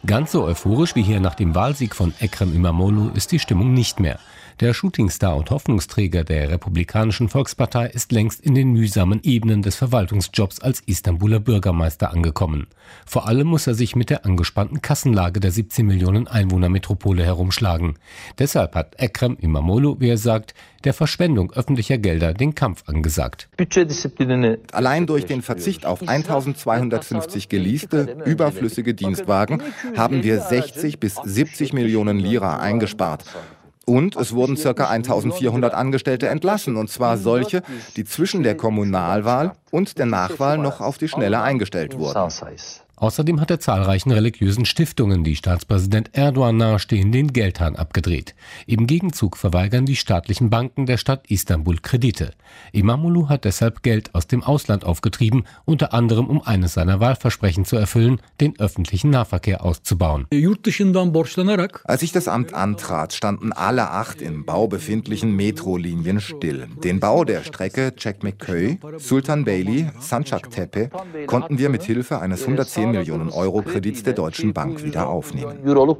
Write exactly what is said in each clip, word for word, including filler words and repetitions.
Ganz so euphorisch wie hier nach dem Wahlsieg von Ekrem İmamoğlu ist die Stimmung nicht mehr. Der Shootingstar und Hoffnungsträger der Republikanischen Volkspartei ist längst in den mühsamen Ebenen des Verwaltungsjobs als Istanbuler Bürgermeister angekommen. Vor allem muss er sich mit der angespannten Kassenlage der siebzehn Millionen Einwohnermetropole herumschlagen. Deshalb hat Ekrem İmamoğlu, wie er sagt, der Verschwendung öffentlicher Gelder den Kampf angesagt. Allein durch den Verzicht auf eintausendzweihundertfünfzig geleaste, überflüssige Dienstwagen haben wir sechzig bis siebzig Millionen Lira eingespart. Und es wurden ca. eintausendvierhundert Angestellte entlassen, und zwar solche, die zwischen der Kommunalwahl und der Nachwahl noch auf die Schnelle eingestellt wurden. Außerdem hat er zahlreichen religiösen Stiftungen, die Staatspräsident Erdogan nahestehen, den Geldhahn abgedreht. Im Gegenzug verweigern die staatlichen Banken der Stadt Istanbul Kredite. İmamoğlu hat deshalb Geld aus dem Ausland aufgetrieben, unter anderem um eines seiner Wahlversprechen zu erfüllen, den öffentlichen Nahverkehr auszubauen. Als ich das Amt antrat, standen alle acht im Bau befindlichen Metrolinien still. Den Bau der Strecke Çekmeköy, Sultanbeyli, Sancaktepe konnten wir mit Hilfe eines hundertzehn Millionen Euro Kredits der Deutschen Bank wieder aufnehmen.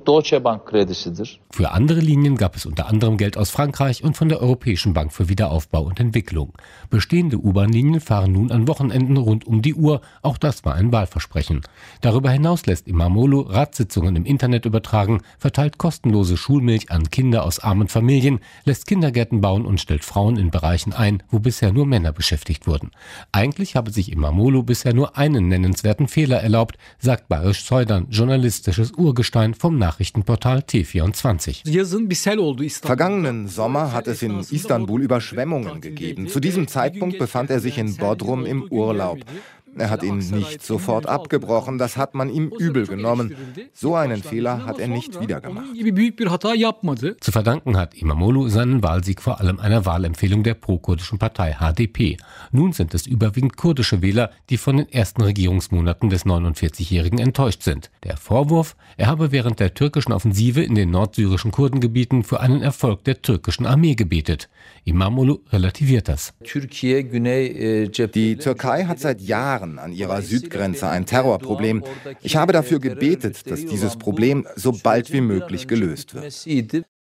Für andere Linien gab es unter anderem Geld aus Frankreich und von der Europäischen Bank für Wiederaufbau und Entwicklung. Bestehende U-Bahn-Linien fahren nun an Wochenenden rund um die Uhr. Auch das war ein Wahlversprechen. Darüber hinaus lässt İmamoğlu Ratssitzungen im Internet übertragen, verteilt kostenlose Schulmilch an Kinder aus armen Familien, lässt Kindergärten bauen und stellt Frauen in Bereichen ein, wo bisher nur Männer beschäftigt wurden. Eigentlich habe sich İmamoğlu bisher nur einen nennenswerten Fehler erlaubt, sagt Barış Soydan, journalistisches Urgestein vom Nachrichtenportal T vierundzwanzig. Vergangenen Sommer hat es in Istanbul Überschwemmungen gegeben. Zu diesem Zeitpunkt befand er sich in Bodrum im Urlaub. Er hat ihn nicht sofort abgebrochen, das hat man ihm übel genommen. So einen Fehler hat er nicht wieder gemacht. Zu verdanken hat İmamoğlu seinen Wahlsieg vor allem einer Wahlempfehlung der pro-kurdischen Partei H D P. Nun sind es überwiegend kurdische Wähler, die von den ersten Regierungsmonaten des neunundvierzigjährigen enttäuscht sind. Der Vorwurf, er habe während der türkischen Offensive in den nordsyrischen Kurdengebieten für einen Erfolg der türkischen Armee gebetet. İmamoğlu relativiert das. Die Türkei hat seit Jahren an ihrer Südgrenze ein Terrorproblem. Ich habe dafür gebetet, dass dieses Problem so bald wie möglich gelöst wird.